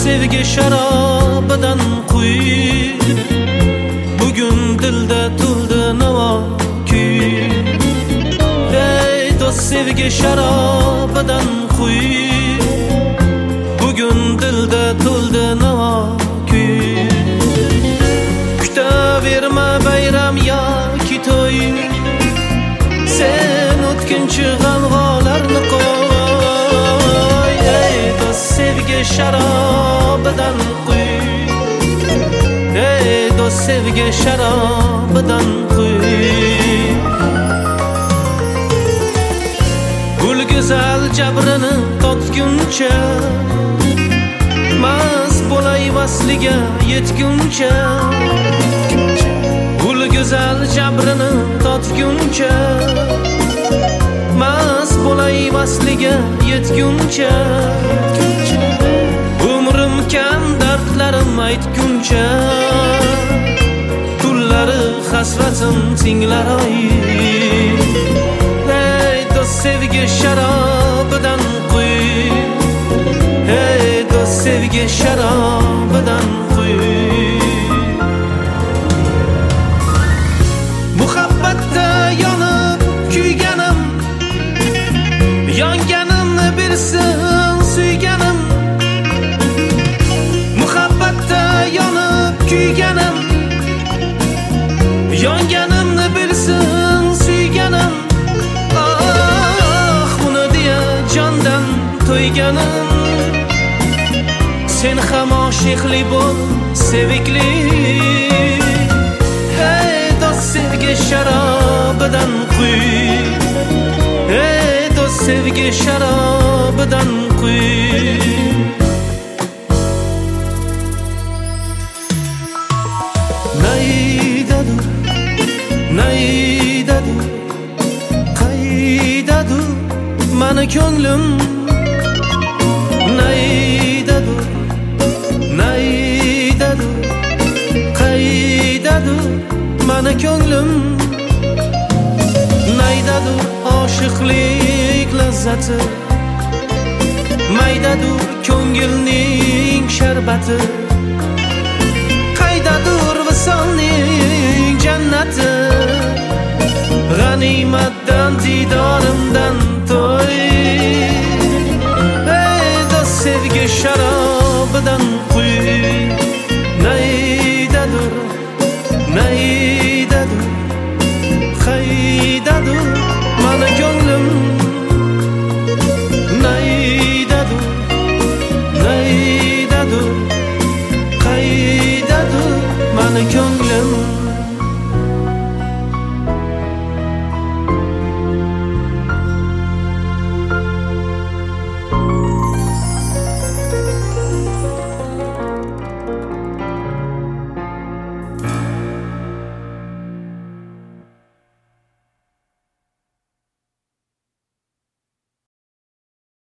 sevgi şarabidan quy, bugün dilde tuldi navo kuy. Ey do'st sevgi şarabidan quy, bugün dilde tuldi navo kuy. Kutaverma bayram yoki to'y, sen o'tkinchi g'alg'olarni qo'y. Ey do'st sevgi şarabidan quy, ey do'st sevgi şarabidan quy. Gul güzel jabrini totguncha, mast bo'lay vasliga yetguncha. Gul güzel jabrini totguncha, mast bo'lay vasliga yetguncha. Umrim kam dardlarim aytguncha, tunlari hasratim tinglar oy. Ey do'st sevgi şarabidan quy, ey do'st sevgi şarabidan quy. Muhabbatda yonib kuyganim, yonganimni bilsin suyganim. Muhabbatda yonib kuyganim, yonganimni bilsin suyganim. Ah, uni deya jondan to'yganim. Sen ham oshiqli bo'l sevikli, ey do'st sevgi şarabidan quy, ey do'st sevgi şarabidan quy. Naydadur, naydadur, qaydadur mani ko'nglim. Naydadur, naydadur, qaydadur mani ko'nglim. Naydadur oshiqlik lazzati, maydadur ko'ngilning sharbati. Qaydadur visolning jannati, g'animatdan didorimdan to'y. Ey do'st sevgi şarabidan quy, naydadur, naydadur, qaydadur mani ko'nglim. Naydadur, naydadur, qaydadur mani ko'nglim.